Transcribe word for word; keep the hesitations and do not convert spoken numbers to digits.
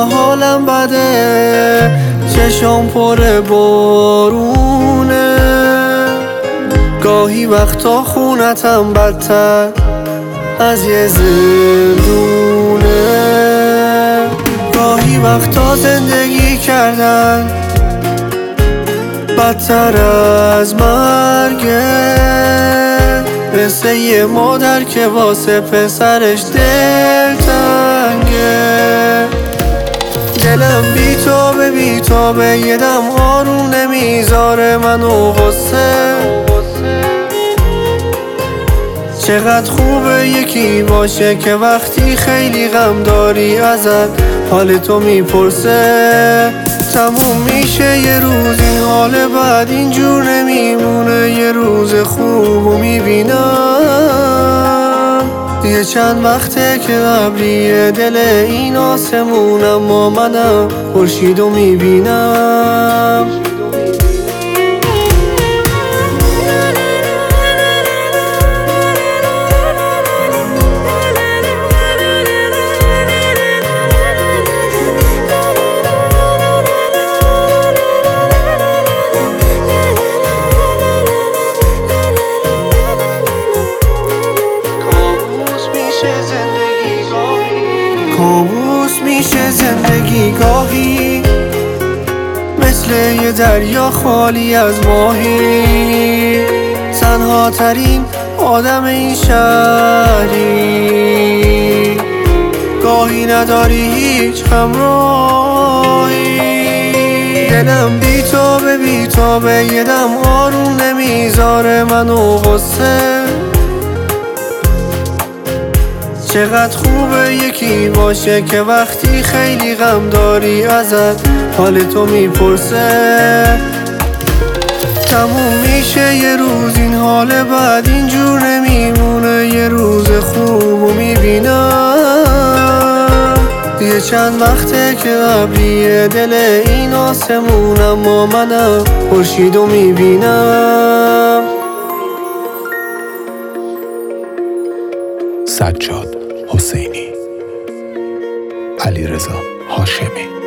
چرا حالم بده، چشام پر بارونه، گاهی وقتا خونتم بدتر از یه زندونه، گاهی وقتا زندگی کردن بدتر از مرگه، مثل یه مادر که واسه پسرش دل تنگه. دلم بی تو به بی تو به یه دم آروم نمیذاره منو غصه، چقدر خوبه یکی باشه که وقتی خیلی غم داری ازت حال تو میپرسه. تموم میشه یه روز این حال بعد اینجور نمیمونه، یه روز خوبو میبینم. یه چند وقته که ابریه دل این آسمون، اما منم خورشیدو میبینم. کابوس میشه زندگی گاهی، مثل یه دریا خالی از ماهی، تنها ترین آدم این شهری، گاهی نداری هیچ همراهی. دلم بی تو به بی تو به یه دم آروم نمیذاره منو غصه، چقدر خوبه یکی باشه که وقتی خیلی غم داری ازت حال تو میپرسه. تموم میشه یه روز این حال بعد اینجور نمیمونه، یه روز خوبو میبینم. یه چند وقته که ابریه دل این آسمون، اما منم خورشیدو میبینم. سجاد حسینی، علیرضا هاشمی.